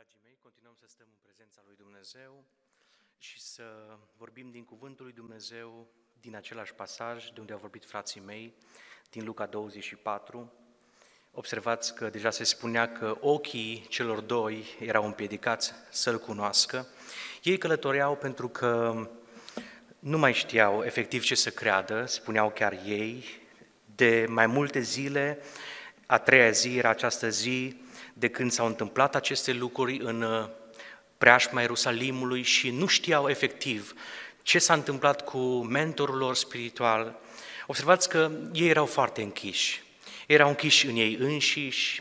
Dragii mei, continuăm să stăm în prezența lui Dumnezeu și să vorbim din cuvântul lui Dumnezeu, din același pasaj de unde au vorbit frații mei, din Luca 24. Observați că deja se spunea că ochii celor doi erau împiedicați să-L cunoască. Ei călătoreau pentru că nu mai știau efectiv ce să creadă, spuneau chiar ei, de mai multe zile. A treia zi era această zi de când s-au întâmplat aceste lucruri în preajma Ierusalimului și nu știau efectiv ce s-a întâmplat cu mentorul lor spiritual. Observați că ei erau foarte închiși. Erau închiși în ei înșiși,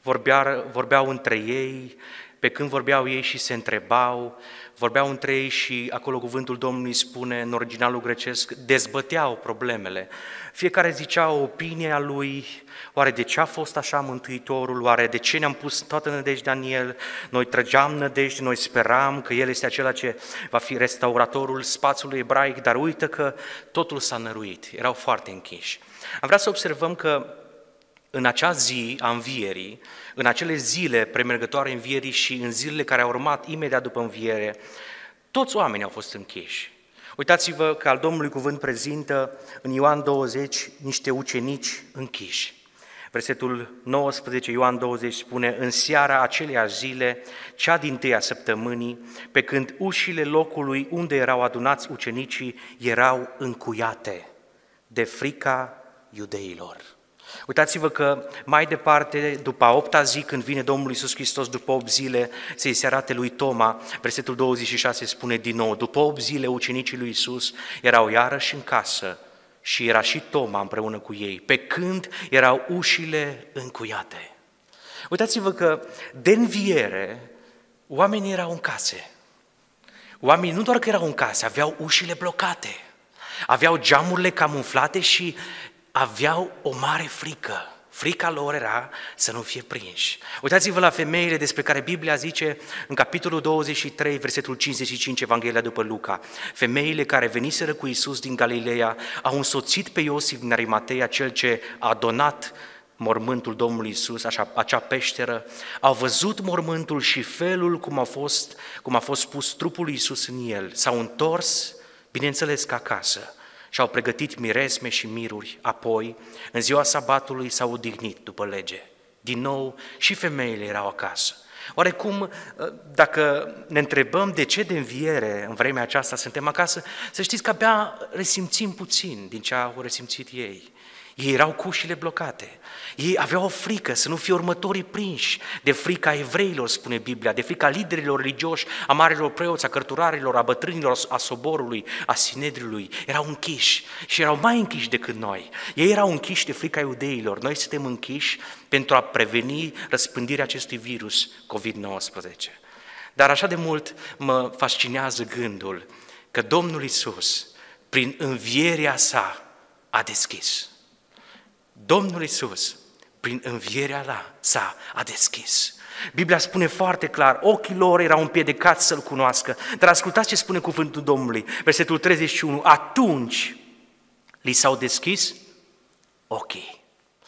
vorbeau între ei, pe când vorbeau ei și se întrebau, vorbeau între ei și acolo cuvântul Domnului spune, în originalul grecesc, dezbăteau problemele. Fiecare zicea o opinie a lui, oare de ce a fost așa Mântuitorul, oare de ce ne-am pus toată nădejdea în El, noi trăgeam nădejde, noi speram că El este acela ce va fi restauratorul spațiului ebraic, dar uită că totul s-a năruit, erau foarte închiși. Am vrea să observăm că în acea zi a învierii, în acele zile premergătoare învierii și în zilele care au urmat imediat după înviere, toți oamenii au fost închiși. Uitați-vă că al Domnului cuvânt prezintă în Ioan 20 niște ucenici închiși. Versetul 19, Ioan 20 spune, în seara aceleași zile, cea dintâia săptămânii, pe când ușile locului unde erau adunați ucenicii erau încuiate de frica iudeilor. Uitați-vă că mai departe, după a 8-a zi, când vine Domnul Iisus Hristos, după 8 zile, să-i se arate lui Toma, versetul 26 spune din nou, după 8 zile ucenicii lui Iisus erau iarăși în casă și era și Toma împreună cu ei, pe când erau ușile încuiate. Uitați-vă că de înviere oamenii erau în case. Oamenii nu doar că erau în case, aveau ușile blocate, aveau geamurile camuflate și aveau o mare frică. Frica lor era să nu fie prinși. Uitați-vă la femeile despre care Biblia zice în capitolul 23, versetul 55, Evanghelia după Luca. Femeile care veniseră cu Iisus din Galileea au însoțit pe Iosif din Arimatea, cel ce a donat mormântul Domnului Iisus, acea peșteră, au văzut mormântul și felul cum a fost pus trupul lui Iisus în el. S-au întors, bineînțeles, ca acasă. Și-au pregătit miresme și miruri, apoi, în ziua sabatului, s-au odihnit după lege. Din nou, și femeile erau acasă. Oarecum, dacă ne întrebăm de ce de înviere în vremea aceasta suntem acasă, să știți că abia resimțim puțin din ce au resimțit ei. Ei erau cu ușile blocate. Ei aveau o frică să nu fie următorii prinși, de frica evreilor, spune Biblia, de frica liderilor religioși, a marilor preoți, a cărturarilor, a bătrânilor, a soborului, a sinedriului. Erau închiși și erau mai închiși decât noi. Ei erau închiși de frica iudeilor. Noi suntem închiși pentru a preveni răspândirea acestui virus COVID-19. Dar așa de mult mă fascinează gândul că Domnul Iisus, prin învierea sa, a deschis. Domnul Iisus, prin învierea sa, a deschis. Biblia spune foarte clar, ochii lor erau împiedicați să-L cunoască, dar ascultați ce spune cuvântul Domnului, versetul 31, atunci li s-au deschis ochii.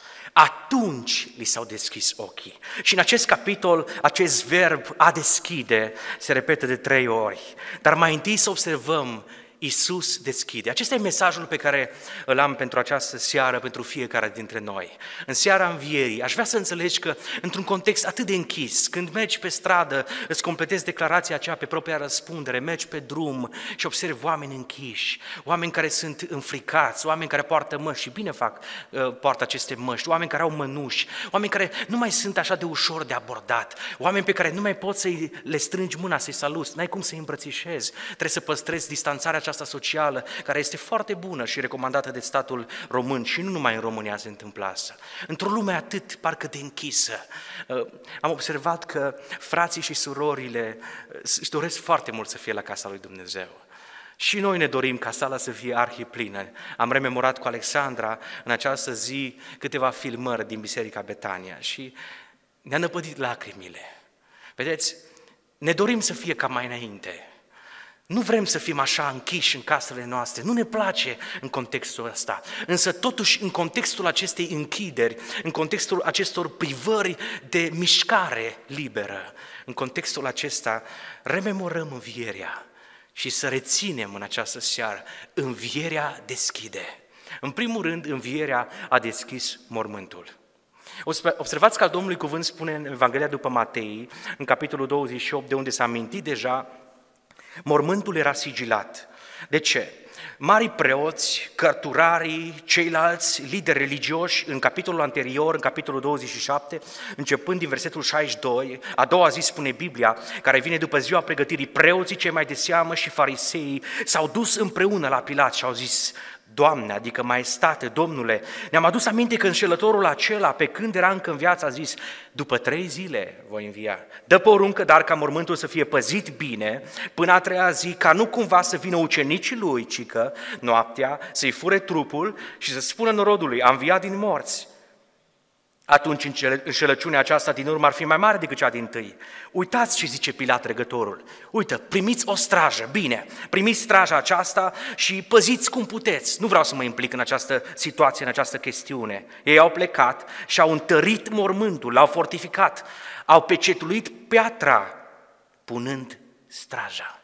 Atunci li s-au deschis ochii. Și în acest capitol, acest verb a deschide se repetă de 3 ori, dar mai întâi să observăm Iisus deschide. Acesta e mesajul pe care îl am pentru această seară, pentru fiecare dintre noi. În seara învierii, aș vrea să înțelegi că într-un context atât de închis, când mergi pe stradă, îți completezi declarația aceea pe propria răspundere, mergi pe drum și observi oameni închiși, oameni care sunt înfricați, oameni care poartă măști și bine poartă aceste măști, oameni care au mănuși, oameni care nu mai sunt așa de ușor de abordat, oameni pe care nu mai poți să le strângi mâna, să-i saluți, n-ai cum să-i îmbrățișezi, trebuie să păstrezi distanțarea aceasta socială, care este foarte bună și recomandată de statul român și nu numai în România se întâmplă asta. Într-o lume atât parcă de închisă, am observat că frații și surorile își doresc foarte mult să fie la casa lui Dumnezeu. Și noi ne dorim ca sala să fie arhiplină. Am rememorat cu Alexandra în această zi câteva filmări din Biserica Betania și ne-a năpădit lacrimile. Vedeți, ne dorim să fie ca mai înainte. Nu vrem să fim așa închiși în casele noastre, nu ne place în contextul ăsta. Însă totuși în contextul acestei închideri, în contextul acestor privări de mișcare liberă, în contextul acesta rememorăm învierea și să reținem în această seară, învierea deschide. În primul rând, învierea a deschis mormântul. Observați că al Domnului cuvânt spune în Evanghelia după Matei, în capitolul 28, de unde s-a amintit deja, mormântul era sigilat. De ce? Marii preoți, cărturarii, ceilalți lideri religioși, în capitolul anterior, în capitolul 27, începând din versetul 62, a doua zi spune Biblia, care vine după ziua pregătirii, preoții cei mai de seamă și fariseii s-au dus împreună la Pilat și au zis: Doamne, adică Maestate, Domnule, ne-am adus aminte că înșelătorul acela, pe când era încă în viață, a zis: după 3 zile voi învia. Dă poruncă, dar ca mormântul să fie păzit bine până a 3-a zi, ca nu cumva să vină ucenicii lui, cică, noaptea, să-i fure trupul și să spună norodului: a înviat din morți. Atunci înșelăciunea aceasta din urmă ar fi mai mare decât cea dintâi. Uitați ce zice Pilat Trecătorul. Uită, primiți o strajă, bine, primiți straja aceasta și păziți cum puteți. Nu vreau să mă implic în această situație, în această chestiune. Ei au plecat și au întărit mormântul, l-au fortificat, au pecetuit piatra, punând straja.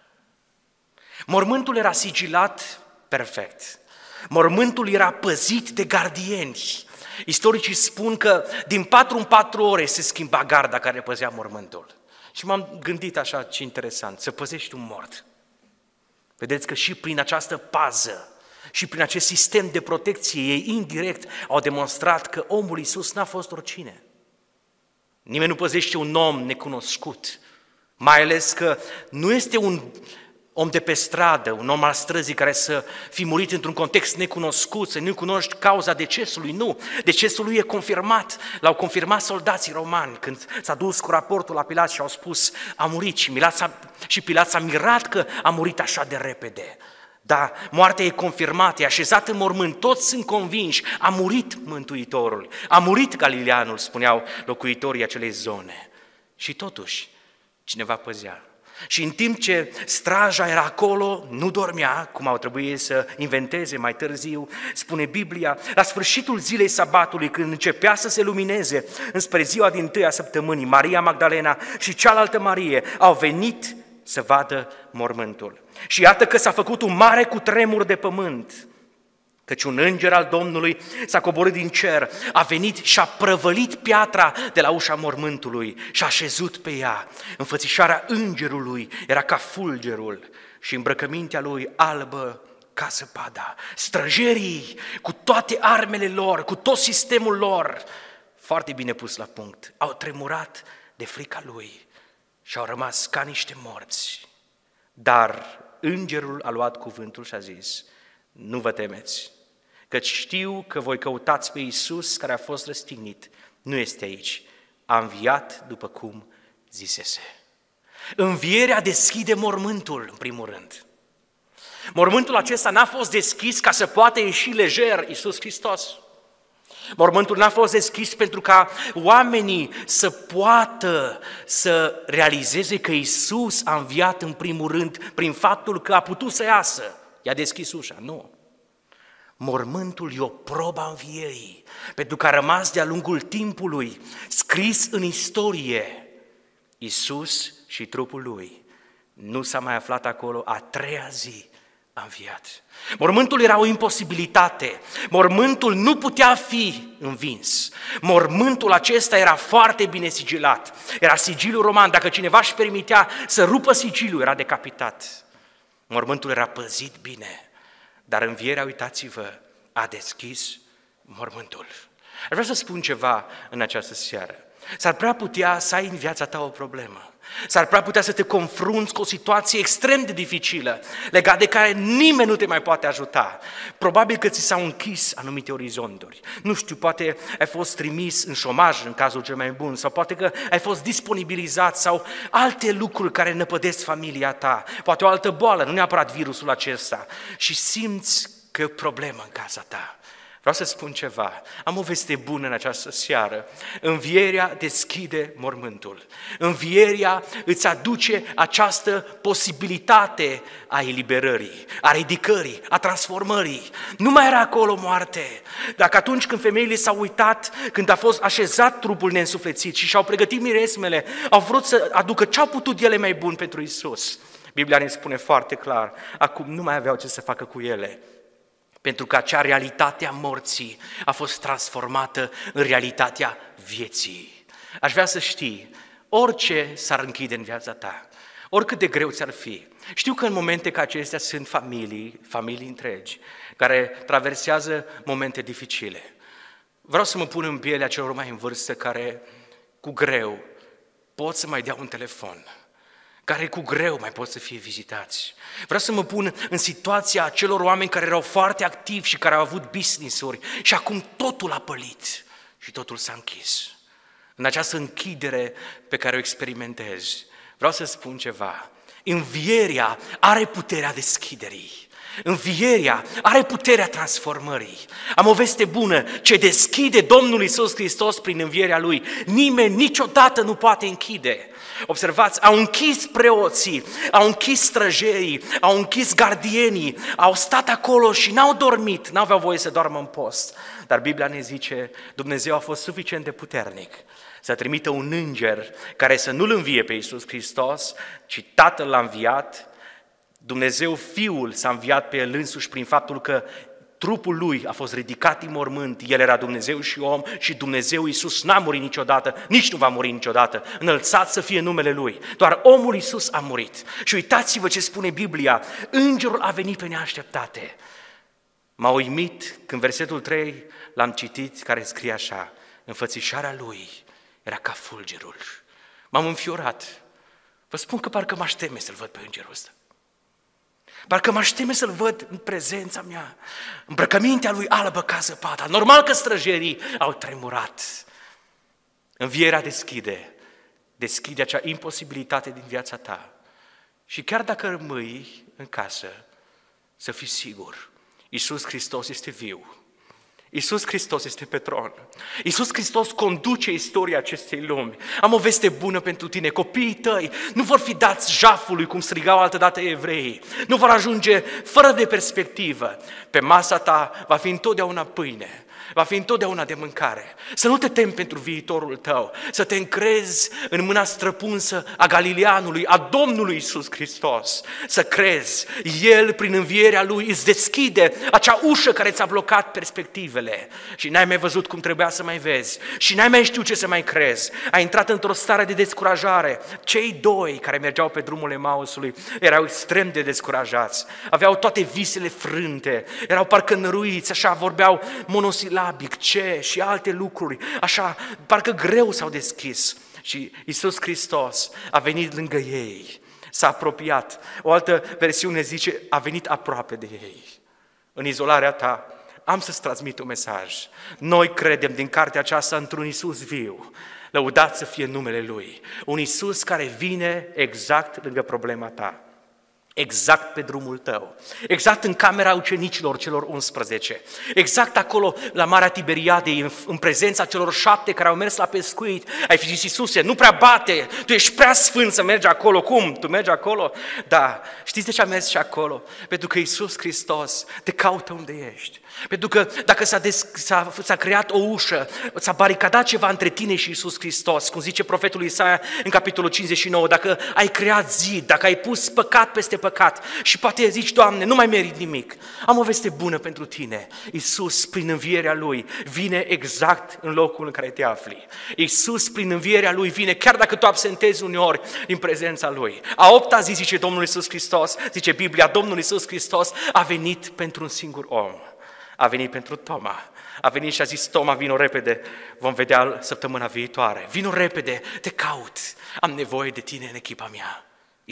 Mormântul era sigilat perfect. Mormântul era păzit de gardieni. Istoricii spun că din 4 în 4 ore se schimba garda care păzea mormântul. Și m-am gândit așa, ce interesant, să păzești un mort. Vedeți că și prin această pază și prin acest sistem de protecție, ei indirect au demonstrat că omul Iisus n-a fost oricine. Nimeni nu păzește un om necunoscut, mai ales că nu este un om de pe stradă, un om al străzii care să fi murit într-un context necunoscut, să nu cunoști cauza decesului, nu. Decesul lui e confirmat, l-au confirmat soldații romani când s-a dus cu raportul la Pilat și au spus: a murit, și Pilat s-a mirat că a murit așa de repede. Da, moartea e confirmată, e așezat în mormânt, toți sunt convinși, a murit Mântuitorul, a murit Galileanul, spuneau locuitorii acelei zone. Și totuși, cineva păzea. Și în timp ce straja era acolo, nu dormea, cum au trebuit să inventeze mai târziu, spune Biblia, la sfârșitul zilei sabatului, când începea să se lumineze înspre ziua dintâia săptămânii, Maria Magdalena și cealaltă Marie au venit să vadă mormântul. Și iată că s-a făcut un mare cutremur de pământ, căci un înger al Domnului s-a coborât din cer, a venit și a prăvălit piatra de la ușa mormântului și a așezut pe ea. Înfățișarea îngerului era ca fulgerul și îmbrăcămintea lui albă ca zăpada. Străjerii, cu toate armele lor, cu tot sistemul lor, foarte bine pus la punct, au tremurat de frica lui și au rămas ca niște morți. Dar îngerul a luat cuvântul și a zis: nu vă temeți, căci știu că voi căutați pe Iisus care a fost răstignit. Nu este aici, a înviat după cum zisese. Învierea deschide mormântul, în primul rând. Mormântul acesta n-a fost deschis ca să poată ieși lejer Iisus Hristos. Mormântul n-a fost deschis pentru ca oamenii să poată să realizeze că Iisus a înviat în primul rând prin faptul că a putut să iasă. I-a deschis ușa, nu. Mormântul e o probă a învierii, pentru că a rămas de-a lungul timpului scris în istorie. Iisus și trupul lui nu s-a mai aflat acolo, a 3-a zi a înviat. Mormântul era o imposibilitate, mormântul nu putea fi învins. Mormântul acesta era foarte bine sigilat, era sigiliul roman, dacă cineva își permitea să rupă sigiliul, era decapitat. Mormântul era păzit bine. Dar învierea, uitați-vă, a deschis mormântul. Vreau să spun ceva în această seară. S-ar prea putea să ai în viața ta o problemă. S-ar prea putea să te confrunți cu o situație extrem de dificilă, legat de care nimeni nu te mai poate ajuta. Probabil că ți s-au închis anumite orizonturi. Nu știu, poate ai fost trimis în șomaj în cazul cel mai bun, sau poate că ai fost disponibilizat, sau alte lucruri care năpădesc familia ta, poate o altă boală, nu neapărat virusul acesta, și simți că e o problemă în casa ta. Vreau să spun ceva. Am o veste bună în această seară. Învierea deschide mormântul. Învierea îți aduce această posibilitate a eliberării, a ridicării, a transformării. Nu mai era acolo moarte. Dacă atunci când femeile s-au uitat, când a fost așezat trupul neînsuflețit și și-au pregătit miresmele, au vrut să aducă ce-au putut ele mai bun pentru Iisus. Biblia ne spune foarte clar, acum nu mai aveau ce să facă cu ele. Pentru că acea realitate a morții a fost transformată în realitatea vieții. Aș vrea să știi, orice s-ar închide în viața ta, oricât de greu ți-ar fi. Știu că în momente ca acestea sunt familii întregi, care traversează momente dificile. Vreau să mă pun în pielea celor mai în vârstă care cu greu pot să mai dea un telefon, care cu greu mai pot să fie vizitați. Vreau să mă pun în situația acelor oameni care erau foarte activi și care au avut business-uri și acum totul a pălit și totul s-a închis. În această închidere pe care o experimentez, vreau să spun ceva. Învierea are puterea deschiderii. Învierea are puterea transformării. Am o veste bună, ce deschide Domnul Iisus Hristos prin învierea Lui. Nimeni niciodată nu poate închide. Observați, au închis preoții, au închis străjerii, au închis gardienii, au stat acolo și n-au dormit, n-aveau voie să doarmă în post. Dar Biblia ne zice, Dumnezeu a fost suficient de puternic să trimită un înger care să nu-L învie pe Iisus Hristos, ci Tatăl l-a înviat. Dumnezeu Fiul s-a înviat pe El însuși prin faptul că trupul Lui a fost ridicat din mormânt, El era Dumnezeu și om și Dumnezeu Iisus n-a murit niciodată, nici nu va muri niciodată. Înălțat să fie numele Lui. Doar omul Iisus a murit. Și uitați-vă ce spune Biblia, îngerul a venit pe neașteptate. M-a uimit când versetul 3 l-am citit, care scrie așa, înfățișarea Lui era ca fulgerul. M-am înfiorat. Vă spun că parcă m-aș teme să-L văd pe îngerul ăsta. Parcă m-aș teme să-L văd în prezența mea, îmbrăcămintea Lui albă ca zăpada. Normal că străjerii au tremurat. Învierea deschide acea imposibilitate din viața ta. Și chiar dacă rămâi în casă, să fii sigur, Iisus Hristos este viu. Iisus Hristos este pe tron. Iisus Hristos conduce istoria acestei lumi. Am o veste bună pentru tine. Copiii tăi nu vor fi dați jafului, cum strigau altădată evreii. Nu vor ajunge fără de perspectivă. Pe masa ta va fi întotdeauna pâine. Va fi întotdeauna de mâncare. Să nu te temi pentru viitorul tău, să te încrezi în mâna străpunsă a Galileanului, a Domnului Iisus Hristos. Să crezi, El prin învierea Lui îți deschide acea ușă care ți-a blocat perspectivele și n-ai mai văzut cum trebuia să mai vezi și n-ai mai știut ce să mai crezi. Ai intrat într-o stare de descurajare. Cei doi care mergeau pe drumul Emausului erau extrem de descurajați, aveau toate visele frânte, erau parcă năruiți, așa vorbeau monosilabic, ce și alte lucruri, așa, parcă greu s-au deschis. Și Iisus Hristos a venit lângă ei, s-a apropiat. O altă versiune zice, a venit aproape de ei. În izolarea ta, am să-ți transmit un mesaj. Noi credem din cartea aceasta într-un Iisus viu. Lăudat să fie numele Lui. Un Iisus care vine exact lângă problema ta. Exact pe drumul tău, exact în camera ucenicilor celor 11, exact acolo la Marea Tiberiadei, în prezența celor 7 care au mers la pescuit. Ai fi zis, Iisuse, nu prea bate, tu ești prea sfânt să mergi acolo. Cum? Tu mergi acolo? Da, știți de ce am mers și acolo? Pentru că Iisus Hristos te caută unde ești. Pentru că dacă s-a creat o ușă, s-a baricadat ceva între tine și Iisus Hristos, cum zice profetul Isaia în capitolul 59, dacă ai creat zid, dacă ai pus păcat peste păcat și poate zici, Doamne, nu mai merit nimic, am o veste bună pentru tine. Iisus, prin învierea Lui, vine exact în locul în care te afli. Iisus, prin învierea Lui, vine, chiar dacă tu absentezi uneori din prezența Lui. A 8-a zi, zice Domnul Iisus Hristos, zice Biblia, Domnul Iisus Hristos a venit pentru un singur om. A venit pentru Toma. A venit și a zis, Toma, vino repede, vom vedea săptămâna viitoare. Vino repede, te caut, am nevoie de tine în echipa mea.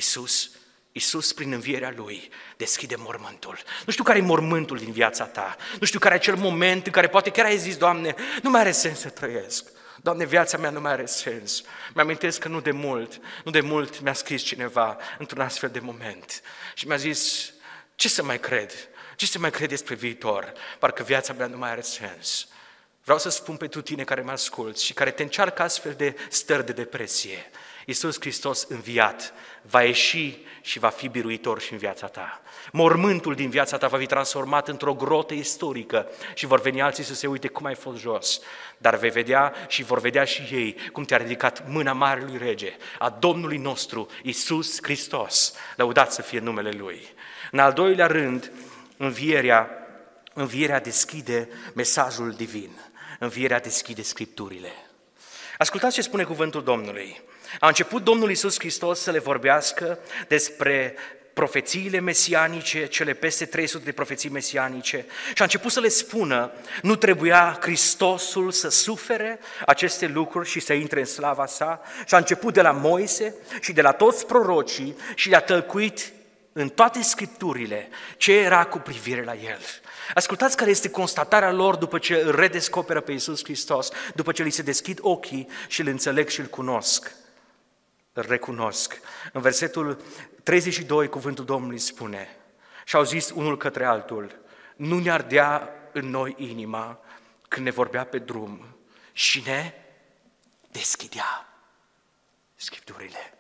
Iisus, prin învierea Lui, deschide mormântul. Nu știu care e mormântul din viața ta. Nu știu care e acel moment în care poate chiar ai zis, Doamne, nu mai are sens să trăiesc. Doamne, viața mea nu mai are sens. Mi-amintesc că nu de mult mi-a scris cineva într-un astfel de moment. Și mi-a zis, ce să mai cred? Ce se mai crede despre viitor? Parcă viața mea nu mai are sens. Vreau să spun pentru tine care mă asculți și care te încearcă astfel de stări de depresie. Iisus Hristos înviat va ieși și va fi biruitor și în viața ta. Mormântul din viața ta va fi transformat într-o grotă istorică și vor veni alții să se uite cum ai fost jos. Dar vei vedea și vor vedea și ei cum te-a ridicat mâna Marelui Rege, a Domnului nostru, Iisus Hristos. Lăudat să fie numele Lui. În al doilea rând, învierea deschide mesajul divin. Învierea deschide Scripturile. Ascultați ce spune cuvântul Domnului. A început Domnul Iisus Hristos să le vorbească despre profețiile mesianice, cele peste 300 de profeții mesianice și a început să le spună, nu trebuia Hristosul să sufere aceste lucruri și să intre în slava sa și a început de la Moise și de la toți prorocii și le-a tălcuit în toate Scripturile ce era cu privire la El. Ascultați care este constatarea lor după ce îl redescoperă pe Iisus Hristos, după ce li se deschid ochii și îl înțeleg și îl cunosc. Îl recunosc. În versetul 32, cuvântul Domnului spune, și au zis unul către altul, nu ne ardea în noi inima când ne vorbea pe drum și ne deschidea Scripturile.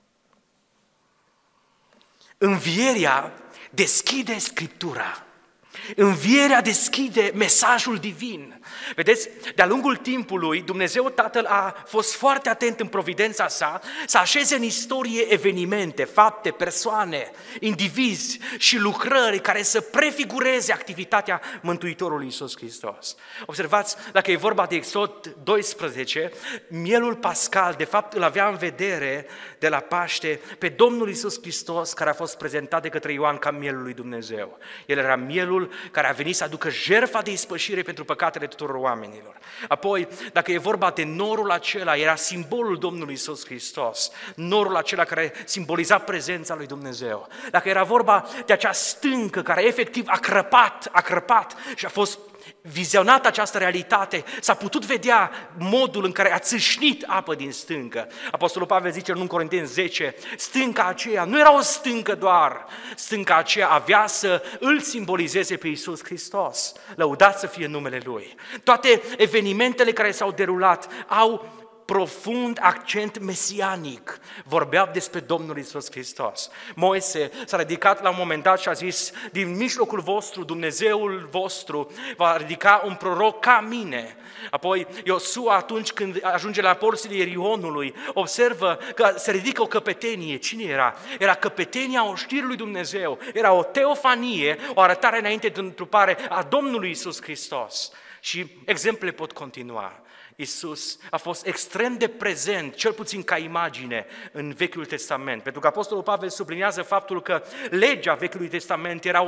Învierea deschide Scriptura. Învierea deschide mesajul divin. Vedeți, de-a lungul timpului, Dumnezeu Tatăl a fost foarte atent în providența sa să așeze în istorie evenimente, fapte, persoane, indivizi și lucrări care să prefigureze activitatea Mântuitorului Iisus Hristos. Observați, dacă e vorba de Exod 12, mielul pascal, de fapt, îl avea în vedere de la Paște pe Domnul Iisus Hristos, care a fost prezentat de către Ioan ca mielul lui Dumnezeu. El era mielul care a venit să aducă jertfa de ispășire pentru păcatele tuturor oamenilor. Apoi, dacă e vorba de norul acela, era simbolul Domnului Iisus Hristos, norul acela care simboliza prezența lui Dumnezeu. Dacă era vorba de acea stâncă care efectiv a crăpat și a fost vizionat această realitate, s-a putut vedea modul în care a țâșnit apă din stâncă. Apostolul Pavel zice în 1 Corinteni 10, stânca aceea nu era o stâncă doar, stânca aceea avea să îl simbolizeze pe Iisus Hristos. Lăudat să fie numele Lui. Toate evenimentele care s-au derulat au profund accent mesianic. Vorbeau despre Domnul Iisus Hristos. Moise s-a ridicat la un moment dat și a zis, din mijlocul vostru, Dumnezeul vostru va ridica un proroc ca mine. Apoi Iosua, atunci când ajunge la porțile Ierihonului, observă că se ridică o căpetenie. Cine era? Era căpetenia oștirii lui Dumnezeu. Era o teofanie, o arătare înainte de întrupare a Domnului Iisus Hristos. Și exemple pot continua. Iisus a fost extrem de prezent, cel puțin ca imagine, în Vechiul Testament. Pentru că Apostolul Pavel subliniază faptul că legea Vechiului Testament era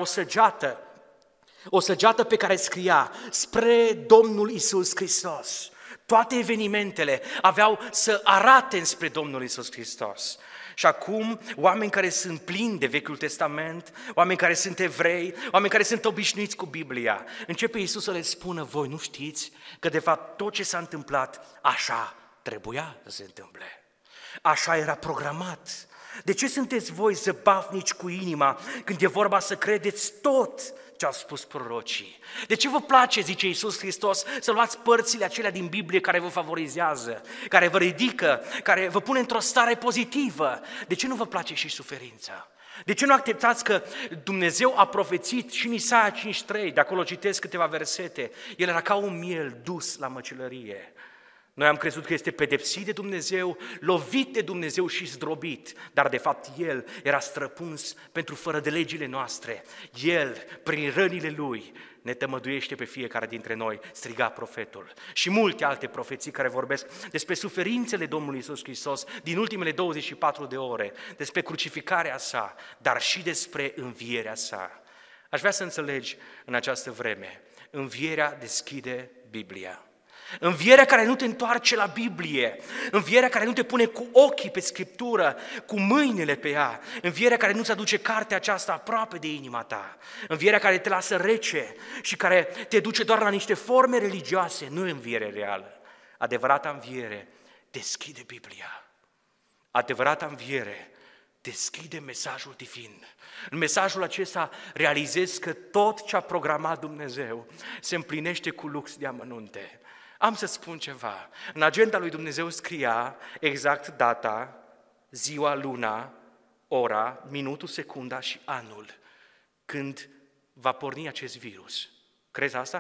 o săgeată pe care scria spre Domnul Iisus Hristos. Toate evenimentele aveau să arate spre Domnul Iisus Hristos. Și acum, oameni care sunt plini de Vechiul Testament, oameni care sunt evrei, oameni care sunt obișnuiți cu Biblia, începe Iisus să le spună, voi nu știți că de fapt tot ce s-a întâmplat, așa trebuia să se întâmple. Așa era programat. De ce sunteți voi zăbavnici cu inima când e vorba să credeți tot ce au spus prorocii? De ce vă place, zice Iisus Hristos, să luați părțile acelea din Biblie care vă favorizează, care vă ridică, care vă pune într-o stare pozitivă? De ce nu vă place și suferința? De ce nu acceptați că Dumnezeu a profețit și în Isaia 5:3, de acolo citesc câteva versete, El era ca un miel dus la măcelărie. Noi am crezut că este pedepsit de Dumnezeu, lovit de Dumnezeu și zdrobit, dar de fapt El era străpuns pentru fără de legile noastre. El, prin rănile Lui, ne tămăduiește pe fiecare dintre noi, striga profetul. Și multe alte profeții care vorbesc despre suferințele Domnului Iisus Hristos din ultimele 24 de ore, despre crucificarea sa, dar și despre învierea sa. Aș vrea să înțelegi în această vreme, învierea deschide Biblia. Învierea care nu te întoarce la Biblie, învierea care nu te pune cu ochii pe Scriptură, cu mâinile pe ea, învierea care nu-ți aduce cartea aceasta aproape de inima ta, învierea care te lasă rece și care te duce doar la niște forme religioase, nu înviere reală. Adevărata înviere deschide Biblia. Adevărata înviere deschide mesajul divin. În mesajul acesta realizezi că tot ce a programat Dumnezeu se împlinește cu lux de amănunte. Am să spun ceva. În agenda lui Dumnezeu scria exact data, ziua, luna, ora, minutul, secunda și anul când va porni acest virus. Crezi asta?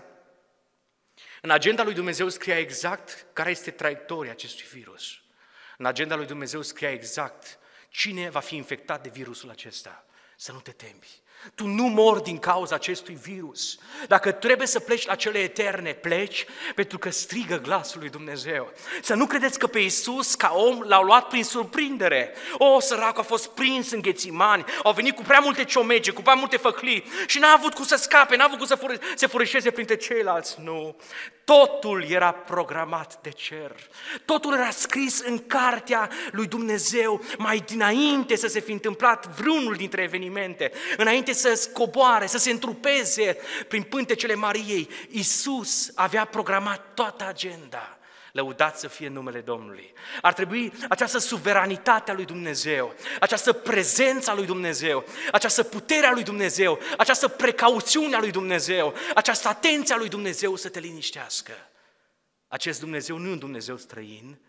În agenda lui Dumnezeu scria exact care este traiectoria acestui virus. În agenda lui Dumnezeu scria exact cine va fi infectat de virusul acesta. Să nu te temi. Tu nu mori din cauza acestui virus. Dacă trebuie să pleci la cele eterne, pleci pentru că strigă glasul lui Dumnezeu. Să nu credeți că pe Iisus, ca om, l-au luat prin surprindere. Săracul a fost prins în Ghețimani, au venit cu prea multe ciomege, cu prea multe făclii și n-a avut cum să scape, n-a avut cum să se furișeze printre ceilalți. Nu. Totul era programat de cer. Totul era scris în cartea lui Dumnezeu mai dinainte să se fi întâmplat vreunul dintre evenimente, înainte să scoboare, să se întrupeze prin pântecele Mariei. Iisus avea programat toată agenda. Lăudat să fie numele Domnului. Ar trebui această suveranitate a lui Dumnezeu, această prezență a lui Dumnezeu, această putere a lui Dumnezeu, această precauțiune a lui Dumnezeu, această atenție a lui Dumnezeu să te liniștească. Acest Dumnezeu nu e un Dumnezeu străin,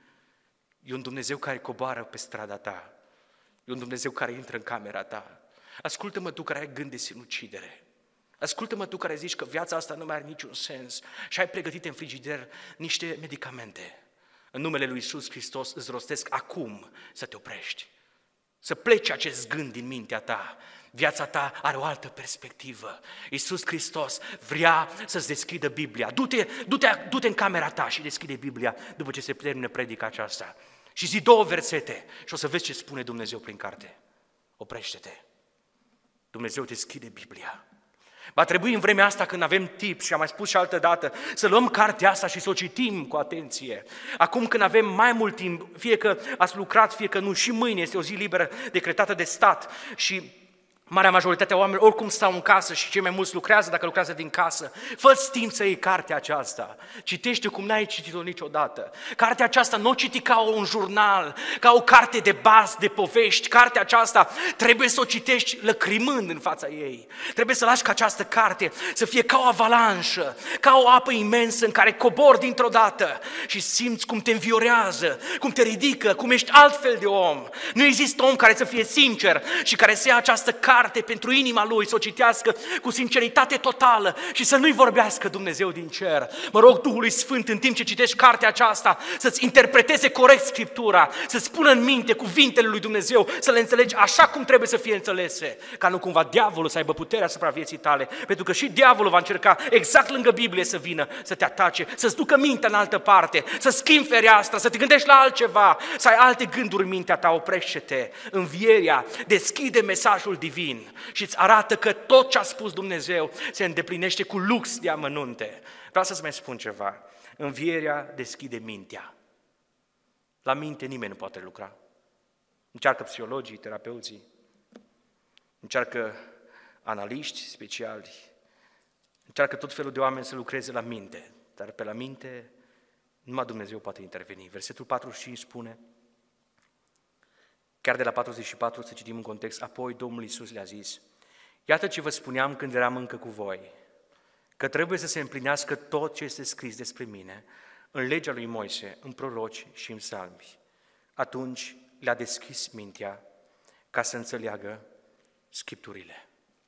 e un Dumnezeu care coboară pe strada ta, e un Dumnezeu care intră în camera ta. Ascultă-mă tu care ai gând de sinucidere. Ascultă-mă tu care zici că viața asta nu mai are niciun sens și ai pregătit în frigider niște medicamente. În numele lui Iisus Hristos îți rostesc acum să te oprești, să pleci acest gând din mintea ta. Viața ta are o altă perspectivă. Iisus Hristos vrea să-ți deschidă Biblia. Du-te în camera ta și deschide Biblia după ce se termină predica aceasta. Și zi 2 versete și o să vezi ce spune Dumnezeu prin carte. Oprește-te. Dumnezeu deschide Biblia. Va trebui în vremea asta, când avem timp, și am mai spus și altă dată, să luăm cartea asta și să o citim cu atenție. Acum când avem mai mult timp, fie că ați lucrat, fie că nu, și mâine este o zi liberă decretată de stat și marea majoritate a oamenilor oricum stau în casă și cei mai mulți lucrează dacă lucrează din casă. Fă-ți timp să iei cartea aceasta. Citește cum n-ai citit-o niciodată. Cartea aceasta nu o citi ca un jurnal, ca o carte de bază, de povești. Cartea aceasta trebuie să o citești lăcrimând în fața ei. Trebuie să lași ca această carte să fie ca o avalanșă, ca o apă imensă în care cobori dintr-o dată și simți cum te înviorează, cum te ridică, cum ești altfel de om. Nu există om care să fie sincer și care să ia această carte pentru inima lui, să o citească cu sinceritate totală și să nu-i vorbească Dumnezeu din cer. Mă rog Duhului Sfânt, în timp ce citești cartea aceasta, să-ți interpreteze corect Scriptura, să-ți pună în minte cuvintele lui Dumnezeu, să le înțelegi așa cum trebuie să fie înțelese, ca nu cumva diavolul să aibă puterea asupra vieții tale, pentru că și diavolul va încerca exact lângă Biblie să vină, să te atace, să-ți ducă mintea în altă parte, să schimbi fereastra, să te gândești la altceva, să ai alte gânduri în mintea ta. Oprește-te. Învierea deschide mesajul divin și îți arată că tot ce a spus Dumnezeu se îndeplinește cu lux de amănunte. Vreau să-ți mai spun ceva. Învierea deschide mintea. La minte nimeni nu poate lucra. Încearcă psihologii, terapeuții, încearcă analiști speciali, încearcă tot felul de oameni să lucreze la minte, dar pe la minte numai Dumnezeu poate interveni. Versetul 45 spune, chiar de la 44 să citim în context, apoi Domnul Iisus le-a zis, iată ce vă spuneam când eram încă cu voi, că trebuie să se împlinească tot ce este scris despre mine în legea lui Moise, în proroci și în psalmi. Atunci le-a deschis mintea ca să înțeleagă Scripturile.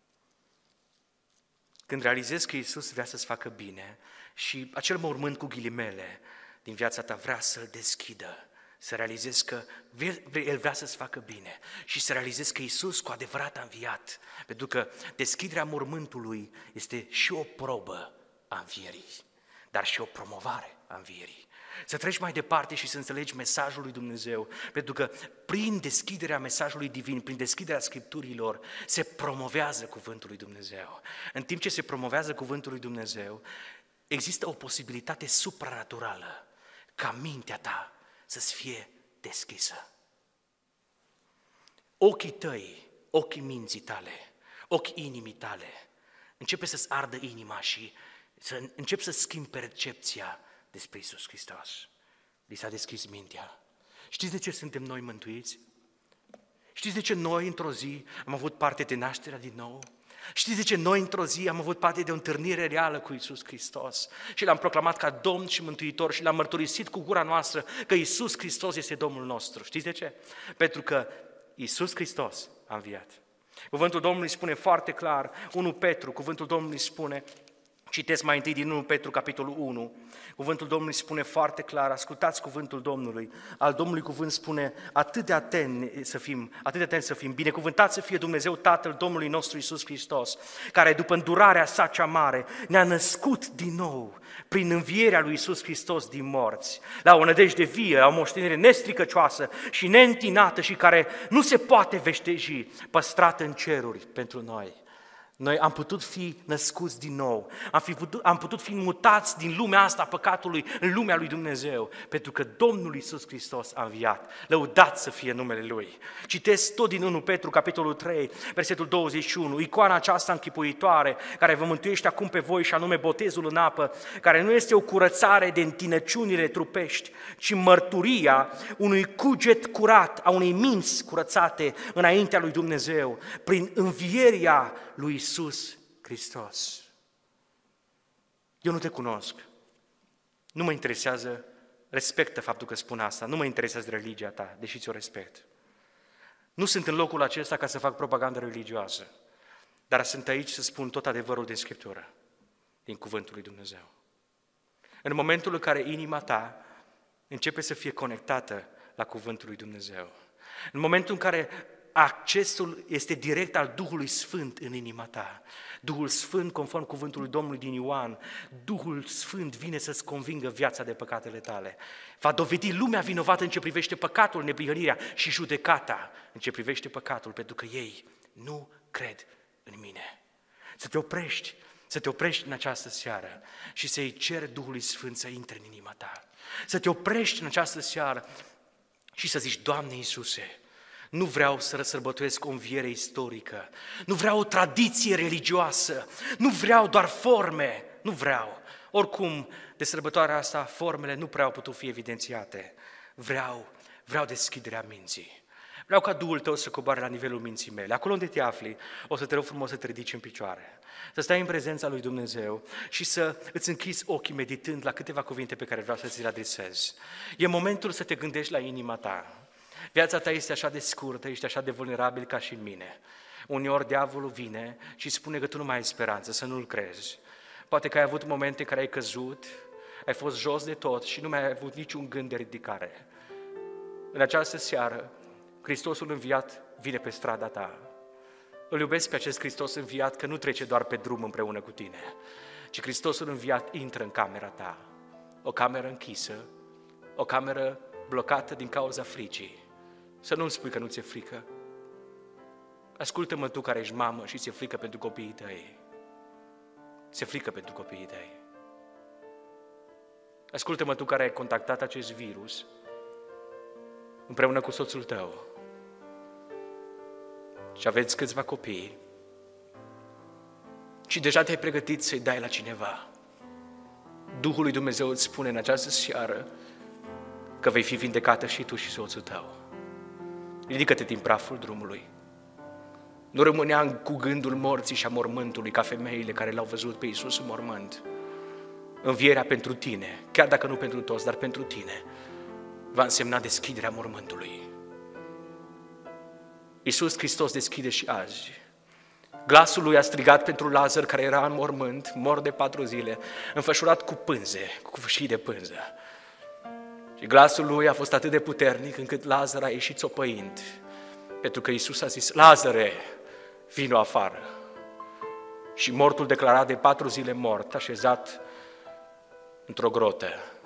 Când realizezi că Iisus vrea să-ți facă bine și acel mormânt cu ghilimele din viața ta vrea să-l deschidă, să realizezi că El vrea să-ți facă bine și să realizezi că Iisus cu adevărat a înviat, pentru că deschiderea mormântului este și o probă a învierii, dar și o promovare a învierii. Să treci mai departe și să înțelegi mesajul lui Dumnezeu, pentru că prin deschiderea mesajului divin, prin deschiderea Scripturilor, se promovează cuvântul lui Dumnezeu. În timp ce se promovează cuvântul lui Dumnezeu, există o posibilitate supranaturală ca mintea ta să-ți fie deschisă. Ochii tăi, ochii minții tale, ochii inimii tale, începe să-ți ardă inima și începi să schimbi percepția despre Iisus Hristos. Li s-a deschis mintea. Știți de ce suntem noi mântuiți? Știți de ce noi într-o zi am avut parte de nașterea din nou? Știți de ce noi într-o zi am avut parte de o întâlnire reală cu Iisus Hristos și L-am proclamat ca Domn și Mântuitor și L-am mărturisit cu gura noastră că Iisus Hristos este Domnul nostru? Știți de ce? Pentru că Iisus Hristos a înviat. Cuvântul Domnului spune foarte clar, 1 Petru, cuvântul Domnului spune, citesc mai întâi din 1 Petru, capitolul 1, cuvântul Domnului spune foarte clar, ascultați cuvântul Domnului, al Domnului cuvânt spune, atât de atenți să fim, binecuvântat să fie Dumnezeu Tatăl Domnului nostru Iisus Hristos, care după îndurarea sa cea mare ne-a născut din nou prin învierea lui Iisus Hristos din morți, la o nădejde vie, la o moștenire nestricăcioasă și neîntinată și care nu se poate veșteji, păstrată în ceruri pentru noi. Noi am putut fi născuți din nou, am putut fi mutați din lumea asta a păcatului în lumea lui Dumnezeu, pentru că Domnul Iisus Hristos a înviat. Lăudat să fie numele Lui. Citesc tot din 1 Petru, capitolul 3, versetul 21, icoana aceasta închipuitoare, care vă mântuiește acum pe voi și anume botezul în apă, care nu este o curățare de întinăciunile trupești, ci mărturia unui cuget curat, a unei minți curățate înaintea lui Dumnezeu, prin învierea lui Iisus Hristos. Eu nu te cunosc, nu mă interesează, respectă faptul că spun asta, nu mă interesează religia ta, deși ți-o respect. Nu sunt în locul acesta ca să fac propagandă religioasă, dar sunt aici să spun tot adevărul din Scriptură, din Cuvântul lui Dumnezeu. În momentul în care inima ta începe să fie conectată la Cuvântul lui Dumnezeu, în momentul în care accesul este direct al Duhului Sfânt în inima ta. Duhul Sfânt, conform cuvântului Domnului din Ioan, Duhul Sfânt vine să-ți convingă viața de păcatele tale. Va dovedi lumea vinovată în ce privește păcatul, neprihănirea și judecata în ce privește păcatul, pentru că ei nu cred în mine. Să te oprești în această seară și să-i ceri Duhului Sfânt să intre în inima ta. Să te oprești în această seară și să zici, Doamne Iisuse, nu vreau să sărbătoresc o înviere istorică, nu vreau o tradiție religioasă, nu vreau doar forme, nu vreau. Oricum, de sărbătoarea asta, formele nu prea au putut fi evidențiate. Vreau deschiderea minții. Vreau ca Duhul tău să coboare la nivelul minții mele. Acolo unde te afli, o să te rog frumos să te ridici în picioare, să stai în prezența lui Dumnezeu și să îți închizi ochii meditând la câteva cuvinte pe care vreau să ți le adresez. E momentul să te gândești la inima ta. Viața ta este așa de scurtă, ești așa de vulnerabil ca și mine. Uneori diavolul vine și spune că tu nu mai ai speranță, să nu-l crezi. Poate că ai avut momente în care ai căzut, ai fost jos de tot și nu mai ai avut niciun gând de ridicare. În această seară, Hristosul înviat vine pe strada ta. Îl iubesc pe acest Hristos înviat că nu trece doar pe drum împreună cu tine, ci Hristosul înviat intră în camera ta. O cameră închisă, o cameră blocată din cauza fricii. Să nu-mi spui că nu ți-e frică. Ascultă-mă tu care ești mamă și ți-e frică pentru copiii tăi. Ți-e frică pentru copiii tăi. Ascultă-mă tu care ai contactat acest virus împreună cu soțul tău și aveți câțiva copii și deja te-ai pregătit să-i dai la cineva. Duhul lui Dumnezeu îți spune în această seară că vei fi vindecată și tu și soțul tău. Ridică-te din praful drumului. Nu rămânea cu gândul morții și a mormântului ca femeile care l-au văzut pe Iisus în mormânt. Învierea pentru tine, chiar dacă nu pentru toți, dar pentru tine, va însemna deschiderea mormântului. Iisus Hristos deschide și azi. Glasul lui a strigat pentru Lazar care era în mormânt, mort de 4 zile, înfășurat cu pânze, cu fâșii de pânză. Și glasul lui a fost atât de puternic încât Lazar a ieșit țopăind, pentru că Iisus a zis, Lazare, vino afară. Și mortul declarat de 4 zile mort, așezat într-o grotă,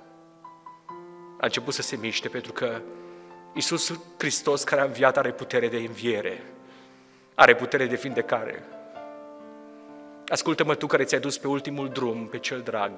a început să se miște, pentru că Iisus Hristos care a înviat are putere de înviere, are putere de vindecare. Ascultă-mă tu care ți-ai dus pe ultimul drum, pe cel drag.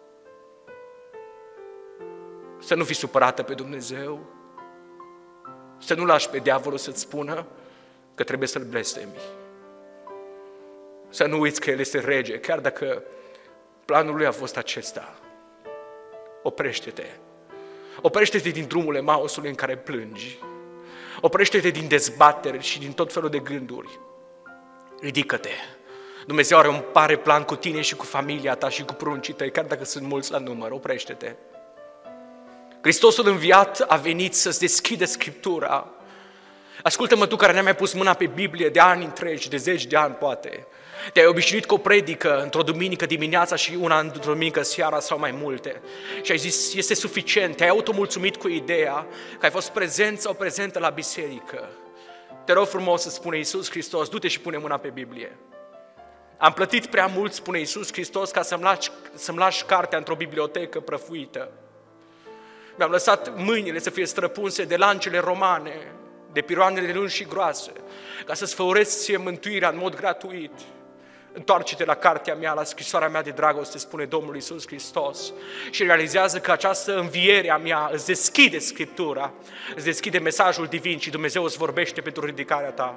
Să nu fii supărată pe Dumnezeu, să nu lași pe diavolul să-ți spună că trebuie să-L blestemi. Să nu uiți că El este rege, chiar dacă planul Lui a fost acesta. Oprește-te. Oprește-te din drumul Emausului în care plângi. Oprește-te din dezbateri și din tot felul de gânduri. Ridică-te. Dumnezeu are un mare plan cu tine și cu familia ta și cu pruncii tăi, chiar dacă sunt mulți la număr. Oprește-te. Hristosul înviat a venit să-ți deschide Scriptura. Ascultă-mă tu care n-ai mai pus mâna pe Biblie de ani întregi, de 10 de ani poate. Te-ai obișnuit cu o predică într-o duminică dimineața și una într-o duminică seara sau mai multe. Și ai zis, este suficient, te-ai automulțumit cu ideea că ai fost prezent sau prezentă la biserică. Te rog frumos să spune Iisus Hristos, du-te și pune mâna pe Biblie. Am plătit prea mult, spune Iisus Hristos, ca să-mi lași cartea într-o bibliotecă prăfuită. Mi-am lăsat mâinile să fie străpunse de lancele romane, de piroanele lungi și groase, ca să-ți făuresc ție mântuirea în mod gratuit. Întoarce-te la cartea mea, la scrisoarea mea de dragoste, spune Domnul Iisus Hristos, și realizează că această înviere a mea îți deschide Scriptura, îți deschide mesajul divin și Dumnezeu îți vorbește pentru ridicarea ta.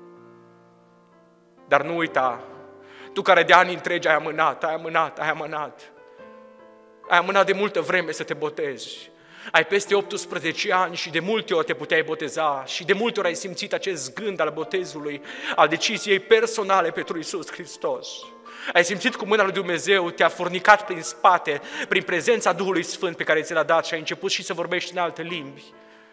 Dar nu uita, tu care de ani întregi ai amânat de multă vreme să te botezi. Ai peste 18 ani și de multe ori te puteai boteza și de multe ori ai simțit acest gând al botezului, al deciziei personale pentru Iisus Hristos. Ai simțit cum mâna lui Dumnezeu te-a furnicat prin spate, prin prezența Duhului Sfânt pe care ți l-a dat și ai început și să vorbești în alte limbi.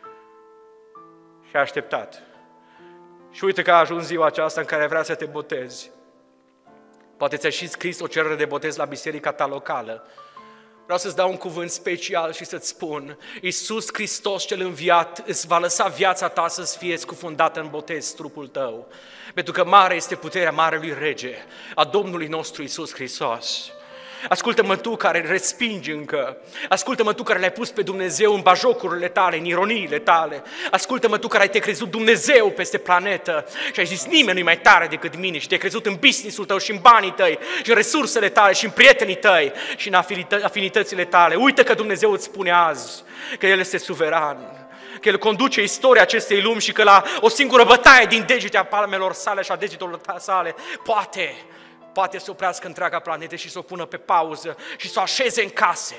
Și ai așteptat. Și uite că a ajuns ziua aceasta în care vrea să te botezi. Poate ți-ai și scris o cerere de botez la biserica ta locală. Vreau să-ți dau un cuvânt special și să-ți spun, Iisus Hristos cel înviat îți va lăsa viața ta să-ți fie scufundată în botez trupul tău. Pentru că mare este puterea Marelui Rege, a Domnului nostru Iisus Hristos. Ascultă-mă tu care respingi încă, ascultă-mă tu care le-ai pus pe Dumnezeu în bajocurile tale, în ironiile tale, ascultă-mă tu care ai te crezut Dumnezeu peste planetă și ai zis nimeni nu-i mai tare decât mine și te-ai crezut în business-ul tău și în banii tăi și în resursele tale și în prietenii tăi și în afinitățile tale. Uite că Dumnezeu îți spune azi că El este suveran, că El conduce istoria acestei lumi și că la o singură bătaie din degete a palmelor sale și a degetelor sale poate să oprească întreaga planetă și să o pună pe pauză și să o așeze în case.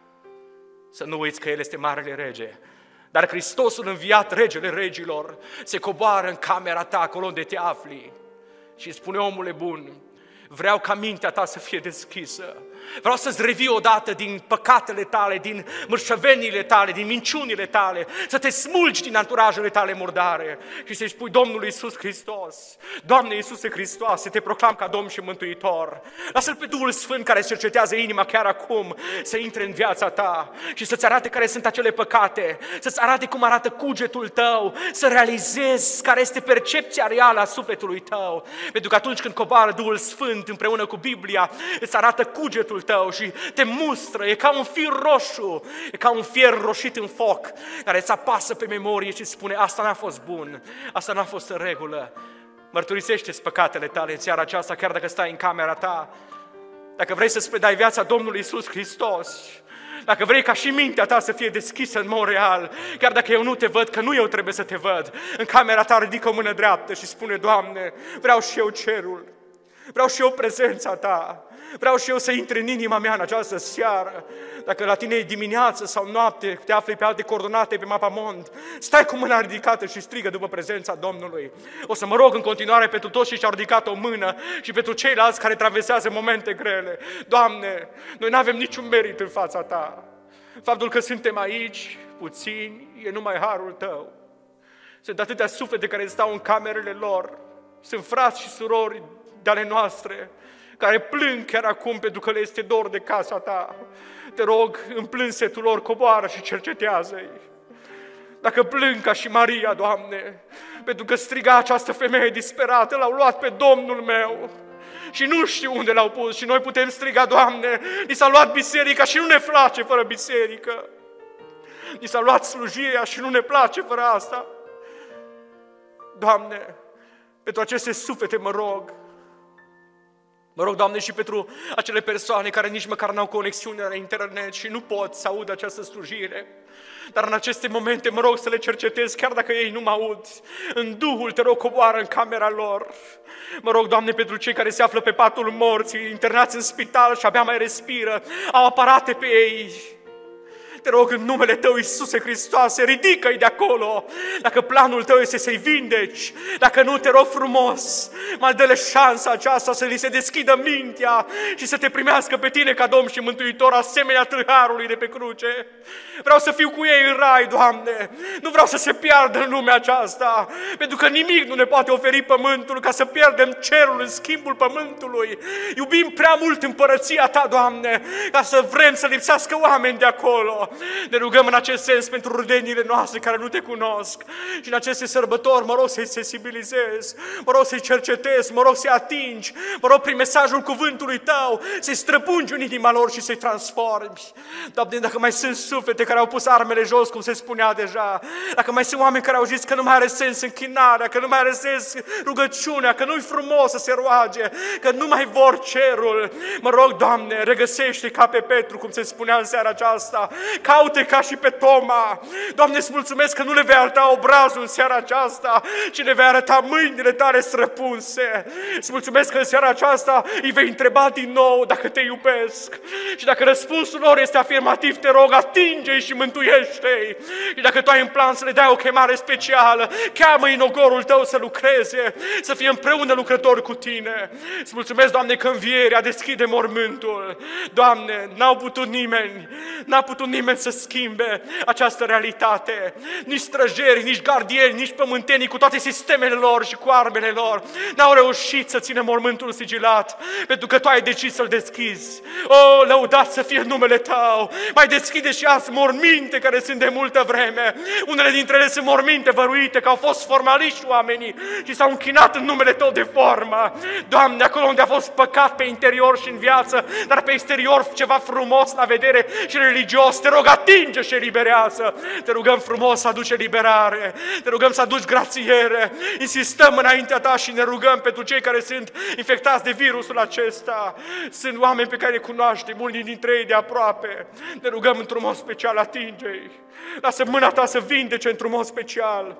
Să nu uiți că El este Marele Rege. Dar Hristosul înviat, Regele Regilor, se coboară în camera ta, acolo unde te afli și spune, omule bun, vreau ca mintea ta să fie deschisă. Vreau să-ți revii odată din păcatele tale, din mărșăvenile tale, din minciunile tale, să te smulgi din anturajele tale murdare și să-i spui Domnului Iisus Hristos, Doamne Iisuse Hristoase, te proclam ca Domn și Mântuitor. Lasă-L pe Duhul Sfânt care îți cercetează inima chiar acum să intre în viața ta și să-ți arate care sunt acele păcate, să-ți arate cum arată cugetul tău, să realizezi care este percepția reală a sufletului tău. Pentru că atunci când coboară Duhul Sfânt împreună cu Biblia, îți arată cugetul tău și te mustră, e ca un fir roșu, e ca un fier roșit în foc, care îți apasă pe memorie și îți spune, asta n-a fost bun, asta n-a fost în regulă. Mărturisește-ți păcatele tale în seara aceasta, chiar dacă stai în camera ta, dacă vrei să-ți predai viața Domnului Iisus Hristos, dacă vrei ca și mintea ta să fie deschisă în mod real, chiar dacă eu nu te văd, că nu eu trebuie să te văd, în camera ta ridică o mână dreaptă și spune, Doamne, vreau și eu cerul, vreau și eu prezența ta, vreau și eu să intri în inima mea în această seară. Dacă la tine e dimineață sau noapte, te afli pe alte coordonate pe mapamond, stai cu mâna ridicată și strigă după prezența Domnului. O să mă rog în continuare pentru toți cei ce au ridicat o mână și pentru ceilalți care traversează momente grele. Doamne, noi nu avem niciun merit în fața ta. Faptul că suntem aici, puțini, e numai harul tău. Sunt atâtea suflete care stau în camerele lor. Sunt frați și surori de ale noastre care plâng chiar acum pentru că le este dor de casa ta. Te rog, în plânsetul lor coboară și cercetează-i. Dacă plâng ca și Maria, Doamne, pentru că striga această femeie disperată, l-au luat pe Domnul meu și nu știu unde l-au pus și noi putem striga, Doamne, ni s-a luat biserica și nu ne place fără biserică. Ni s-a luat slujirea și nu ne place fără asta. Doamne, pentru aceste suflete mă rog. Mă rog, Doamne, și pentru acele persoane care nici măcar n-au conexiune la internet și nu pot să audă această slujire. Dar în aceste momente mă rog să le cercetez, chiar dacă ei nu mă aud. În Duhul te rog, coboară în camera lor. Mă rog, Doamne, pentru cei care se află pe patul morții, internați în spital și abia mai respiră, au aparate pe ei. Te rog în numele Tău, Iisuse Hristoase, ridică-i de acolo. Dacă planul Tău este să-i vindeci, dacă nu, te rog frumos, mai dă-le șansa aceasta să li se deschidă mintea și să te primească pe Tine ca Domn și Mântuitor, asemenea tâlharului de pe cruce. Vreau să fiu cu ei în rai, Doamne, nu vreau să se piardă în lumea aceasta, pentru că nimic nu ne poate oferi pământul ca să pierdem cerul în schimbul pământului. Iubim prea mult împărăția Ta, Doamne, ca să vrem să lipsească oameni de acolo. Ne rugăm în acest sens pentru rudenile noastre care nu Te cunosc și în aceste sărbători mă rog să-i sensibilizez, mă rog să-i cercetez, mă rog să-i atingi, mă rog prin mesajul cuvântului Tău să-i străpungi în inima lor și să-i transformi. Doamne, dacă mai sunt suflete care au pus armele jos, cum se spunea deja, dacă mai sunt oameni care au zis că nu mai are sens închinarea, că nu mai are sens rugăciunea, că nu-i frumos să se roage, că nu mai vor cerul, mă rog, Doamne, regăsește ca pe Petru, cum se spunea în seara aceasta, caute ca și pe Toma. Doamne, îți mulțumesc că nu le vei arăta obrazul în seara aceasta, ci le vei arăta mâinile Tale străpunse. Îți mulțumesc că în seara aceasta îi vei întreba din nou dacă Te iubesc. Și dacă răspunsul lor este afirmativ, te rog, atinge-i și mântuiește-i. Și dacă Tu ai în plan să le dai o chemare specială, cheamă-i în ogorul Tău să lucreze, să fie împreună lucrători cu Tine. Îți mulțumesc, Doamne, că învierea deschide mormântul. Doamne, n-a putut nimeni să schimbe această realitate. Nici străjeri, nici gardieni, nici pământenii cu toate sistemele lor și cu armele lor n-au reușit să țină mormântul sigilat, pentru că Tu ai decis să-l deschizi. O, lăudat să fie numele Tău! Mai deschide și azi morminte care sunt de multă vreme. Unele dintre ele sunt morminte văruite, că au fost formaliști oamenii și s-au închinat în numele Tău de formă. Doamne, acolo unde a fost păcat pe interior și în viață, dar pe exterior ceva frumos la vedere și religios, Te rog, atinge și eliberează. Te rugăm frumos să aduci eliberare, Te rugăm să aduci grațiere. Insistăm înaintea Ta și ne rugăm pentru cei care sunt infectați de virusul acesta. Sunt oameni pe care îi cunoaștem, unii dintre ei de aproape. Ne rugăm într-un mod special, atinge-i. Lasă mâna Ta să vindece într-un mod special.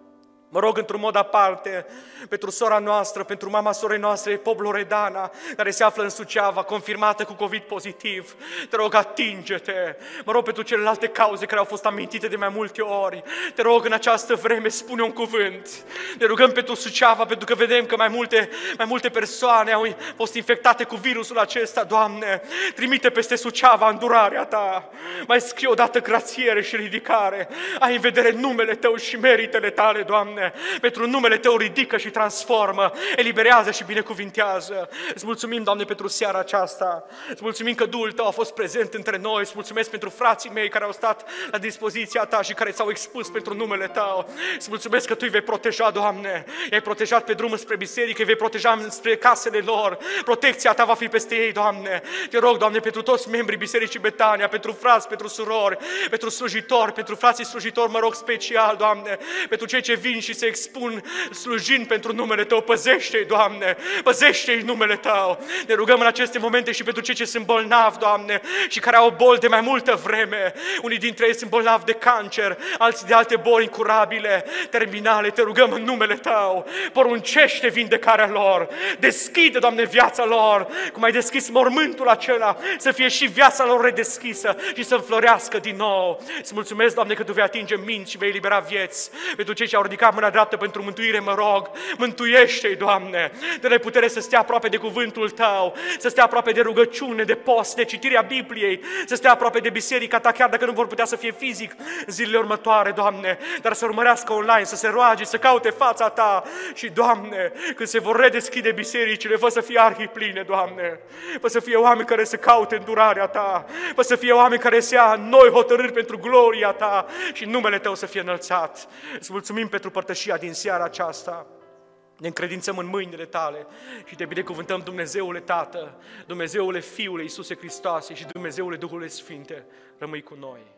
Mă rog într-un mod aparte pentru sora noastră, pentru mama sorei noastre, Pop Loredana, care se află în Suceava, confirmată cu COVID pozitiv. Te rog, atinge-te. Mă rog pentru celelalte cauze care au fost amintite de mai multe ori. Te rog, în această vreme, spune un cuvânt. Ne rugăm pentru Suceava, pentru că vedem că mai multe persoane au fost infectate cu virusul acesta. Doamne, trimite peste Suceava îndurarea Ta. Mai scrie odată grațiere și ridicare. Ai în vedere numele Tău și meritele Tale, Doamne. Pentru numele Tău ridică și transformă, eliberează și binecuvintează. Îți mulțumim, Doamne, pentru seara aceasta. Îți mulțumim că Duhul Tău a fost prezent între noi. Îți mulțumesc pentru frații mei care au stat la dispoziția Ta și care s-au expus pentru numele Tău. Îți mulțumesc că Tu îi vei proteja, Doamne. I-ai protejat pe drumul spre biserică, îi vei proteja spre casele lor. Protecția Ta va fi peste ei, Doamne. Te rog, Doamne, pentru toți membrii Bisericii Betania, pentru frați, pentru surori, pentru slujitori, pentru frații slujitori, mă rog special, Doamne, pentru cei ce vin și se expun slujind pentru numele Tău, păzește-i, Doamne, păzește-i numele Tău. Ne rugăm în aceste momente și pentru cei ce sunt bolnavi, Doamne, și care au boli de mai multă vreme. Unii dintre ei sunt bolnavi de cancer, alții de alte boli incurabile, terminale. Te rugăm în numele Tău, poruncește vindecarea lor, deschide, Doamne, viața lor, cum ai deschis mormântul acela, să fie și viața lor redeschisă și să înflorească din nou. Îți mulțumesc, Doamne, că Tu vei atinge minți și vei elibera vieți. Pentru cei ce au ridicat mâna dreaptă pentru mântuire, mă rog, mântuiește-i, Doamne, dă-le putere să stea aproape de cuvântul Tău, să stea aproape de rugăciune, de post, de citirea Bibliei, să stea aproape de biserica Ta, chiar dacă nu vor putea să fie fizic în zilele următoare, Doamne, dar să urmărească online, să se roage, să caute fața Ta și, Doamne, când se vor redeschide bisericile, fă să fie arhipline, Doamne, fă să fie oameni care să caute îndurarea Ta, fă să fie oameni care să ia noi hotărâri pentru gloria Ta și numele Tău să fie înălțat. Îți mulțumim pentru părtășia din seara aceasta. Ne încredințăm în mâinile Tale și Te binecuvântăm, Dumnezeule Tată, Dumnezeule Fiule Iisuse Hristoase și Dumnezeule Duhule Sfinte. Rămâi cu noi.